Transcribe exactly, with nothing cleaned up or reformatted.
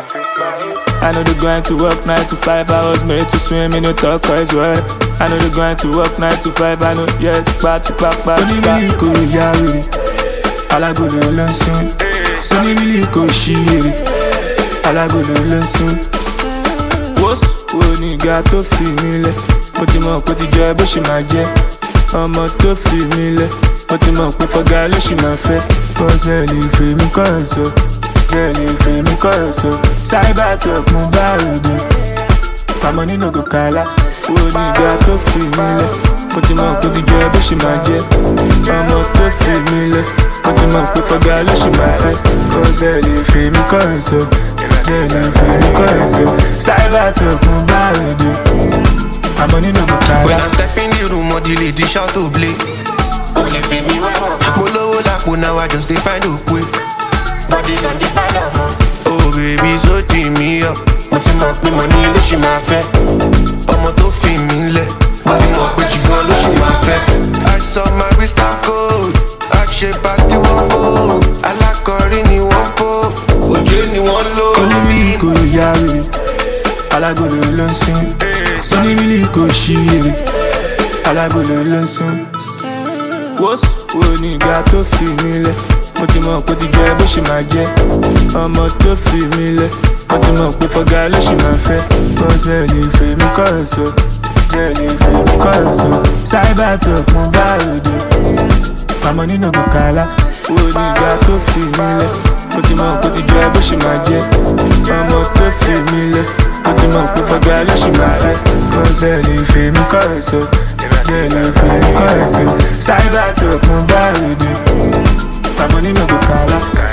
I know they're going to work nine to five. I was made to swim in the talk as well. I know they're going to work nine to five. I know, yeah, back to back, back to back. Only go yari, alago le lansun. Only really go shiri, alago le lansun. What's what nigga to feel me le? Mo ti mọ̀ pé ti jẹ́ bó ṣe máa jẹ́. Ọmọ tó fi mí lẹ̀. Mo ti mọ̀ pé fọ́gá ló ṣì máa fẹ́. Kọ́sẹ̀ lè fẹ́ mi kọ́ ẹ̀ sọ. Kọ́sẹ̀ lè fẹ́ mi kọ́ ẹ̀ sọ. Cyber truck mo bá ròde. Pàmò nínú gòkàlà. Wo nìgbà tó fi mí lẹ̀. Mo ti mọ̀ pé ti jẹ́ bó ṣe máa jẹ́. Ọmọ tó fi mí lẹ̀. Mo ti mọ̀ pé fọ́gá ló ṣì máa fẹ́. Kọ́sẹ̀ lè fẹ́ mi kọ́ ẹ̀ sọ. Kọ́sẹ̀ lè fẹ́ mi kọ́ ẹ̀ sọ. Cyber truck mo bá ròde. Pàmò nínú gòkàlà. When I step in the room, all the ladies shout to play. Only for me, Mo lówó lápò now I just dey find a way. body on the fire, mo. Oh baby, so team me up. Mo ti mọ̀ pé mo ní ló ṣì máa fẹ́. Ọmọ tó fi mí lẹ̀. Mo ti mọ̀ pé jìgàn ló ṣì máa fẹ́. I saw my wrist and code. Àṣebá tí wọ́n fò. Alákọ̀rí ni wọ́n pò. Òjé ni wọ́n lò. Only go yari, alago le lansun. Only really go shiri, alago le lansun. What's what nigga tó fi mí lẹ̀? Mo ti mọ̀ pé ti jẹ́ bó ṣe máa jẹ́. Ọmọ tó fi mí lẹ̀. Mo ti mọ̀ pé fọ́gá ló ṣì máa fẹ́. Kọ́sẹ̀ lè fẹ́ mi kọ́ ẹ̀ sọ. Kọ́sẹ̀ lè fẹ́ mi kọ́ ẹ̀ sọ. Cyber truck mo bá ròde. Pàmò nínú gòkàlà. Wo nìgbà tó fi mí lẹ̀? Mo ti mọ̀ pé ti jẹ́ bó ṣe máa jẹ́. Ọmọ tó fi mí lẹ̀. Mo ti mọ̀ pé fọ́gá ló ṣì máa fẹ́. Kọ́sẹ̀ lè fẹ́ mi kọ́ ẹ̀ sọ. Kọ́sẹ̀ lè fẹ́ mi kọ́ ẹ̀ sọ. Cyber truck mo bá ròde. Pàmò nínú gòkàlà.